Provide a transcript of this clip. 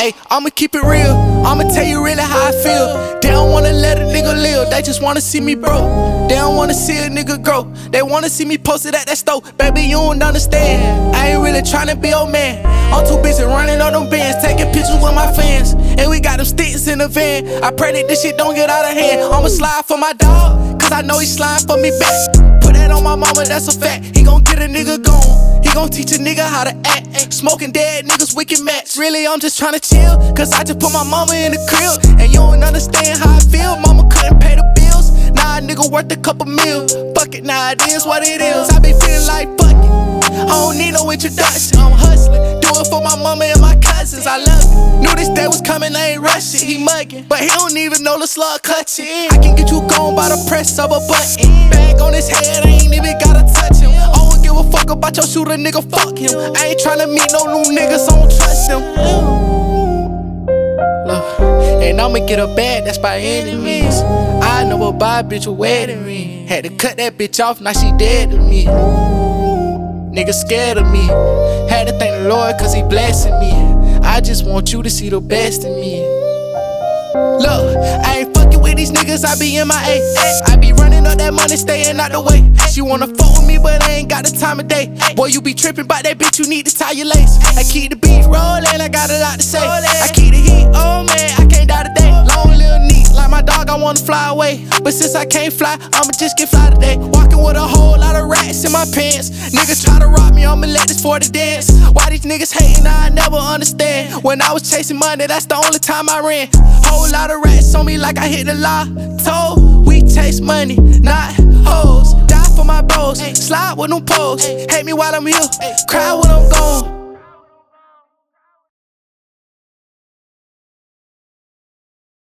Ayy, I'ma keep it real. I'ma tell you really how I feel. They don't wanna let a nigga live, they just wanna see me broke. They don't wanna see a nigga grow. They wanna see me posted at that store. Baby, you don't understand. I ain't really tryna be your man. I'm too busy running on them bands, taking pictures with my fans. And we got them sticks in the van. I pray that this shit don't get out of hand. I'ma slide for my dog, cause I know he slide for me back. Put that on my mama, that's a fact. He gon' get a nigga gone. He gon' teach a nigga how to act. Smoking dead niggas, wicked match. Really, I'm just tryna chill, cause I just put my mama in the crib. And you don't understand how I feel. Mama couldn't pay the bills. Now a nigga worth a couple mil. Fuck it, now it is what it is. I be feeling like fuck it. I don't need no introduction. I'm hustling, do it for my mama and my cousins. I love it. Knew this day was coming, I ain't rushing. He mugging, but he don't even know the slug clutching. I can get you gone by the press of a button. Bag on his head, I ain't even gotta touch him. I don't give a fuck about your shooter, nigga, fuck him. I ain't tryna meet no new niggas, so I don't trust him. Look, and I'ma get a bag, that's by any means. I never buy a bitch a wedding ring. Had to cut that bitch off, now she dead to me. Nigga scared of me. Had to thank the Lord cause he blessing me. I just want you to see the best in me. Look, I ain't fucking with these niggas, I be in my A. I be running up that money, staying out the way. She wanna fuck with me, but I ain't got the time of day. Boy, you be tripping about that bitch, you need to tie your lace. I keep the beat rolling, I got a lot to say. I keep the heat, oh man, I can't die today. Long little neat, like my dog, I wanna fly away. But since I can't fly, I'ma just get fly today. Walking with a whole lot of rats in my pants. Niggas try to rob me, I'ma let this 40 dance. Why these niggas hating, I never understand. When I was chasing money, that's the only time I ran. Whole lot of rats on me like I hit the lotto. We chase money, not hoes. Die for my bros, slide with them poles. Hate me while I'm here, cry when I'm gone.